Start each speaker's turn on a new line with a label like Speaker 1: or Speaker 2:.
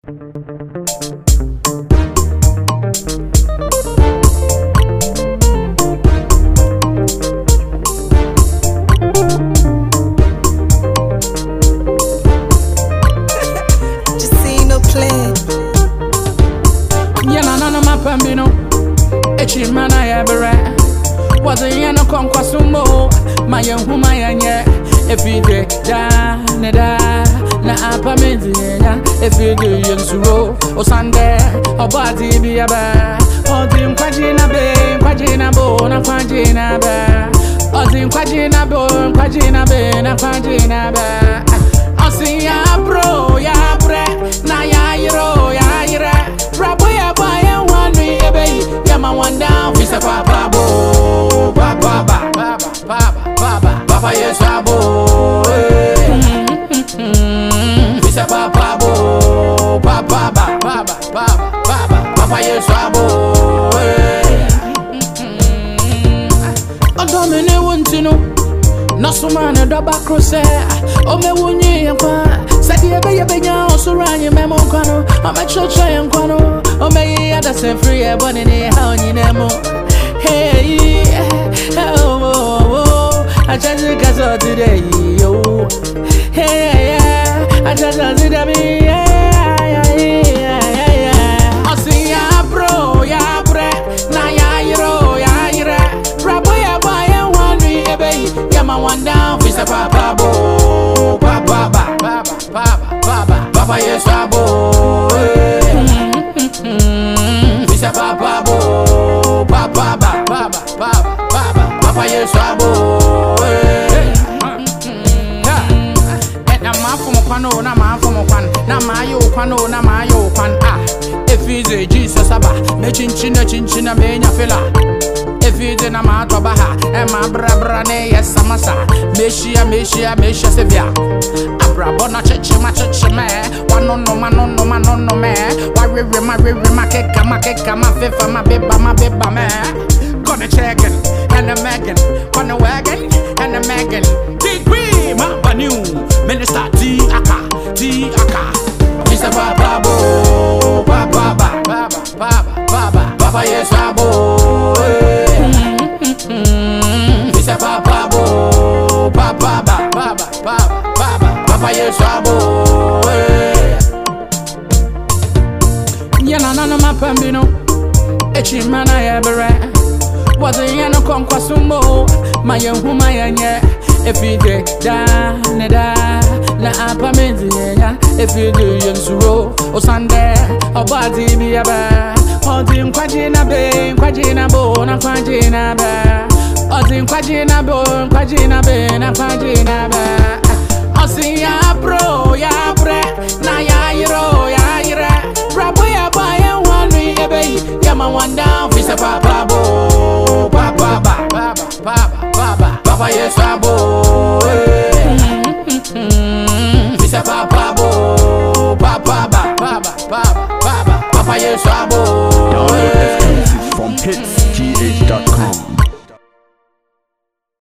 Speaker 1: Pambino, Echimana Yabere, was a Yano Conquasumo, my young Humayanya, if you did, Neda, Na Apamizia, if you do Yansuro, or Sunday, or Badi be a bear, or Dim Quajina Bay, Quajina Bone, Quajina Bear, or Dim Quajina Bone, Quajina Bay, Quajina Bear. I see ya, bro, ya bre, na ya, Rabo ya buy one me, baby. Yeah, my one down. We say Papa bo, Papa ba, Papa yes Rabo. We say Papa bo, Papa ba, Papa yes Rabo. Odomine want to know. No so man a double crosser. Oh me wunye yampa. Sadi ebe benya osuranye memo kwano. I'm a church and kwano. Oh me ya da se free e boni ni ha onyi nemo. Hey, oh, I just got today, yo. Hey, I just got today, yeah. I see ya bro, ya bre, na ya yiro, Rabo ya buy one me, baby. Yeah, my one down, we say Papa bo, Papa ba, Papa yes Rabo. We say Papa bo, Papa ba, Papa yes Rabo. Na ma from kwano, na ma from kwan, na ma yo kwano, na ma yo kwan. Ah, if it's a Jesus aba, me chinchina me nya fela. If you didn't amount of baha, and my brabrane, yes, Samasa, Meshia, Sevilla. Abrabona church, my man. One no man, no man. Why river, my cake, my fifth, my bibba, man. Gonna check it, and a Megan, on a wagon, and a Megan. Degree, my new minister, T. Aka. Mr. Papa, Papa, yes, Rabo. Papa bo, Papa yes Rabo. Yana nana mapambino, Echimana Yabere. Was a Yano Conquasumo, my young Humayanya. If you did, Neda, Na Apamizia, if you do Yansuro, or Sunday, or Badi be a bear, or Dim Quajina Bay, Quajina Bone, Quajina Bear. Ozin Quajina Bone, Quajina Bay, Quajina Bear. I see ya bro, ya bre, na ya yiro, Rabo ya buy one me, baby. Yeah, my one down, we say Papa bo, Papa ba, Papa yes Rabo.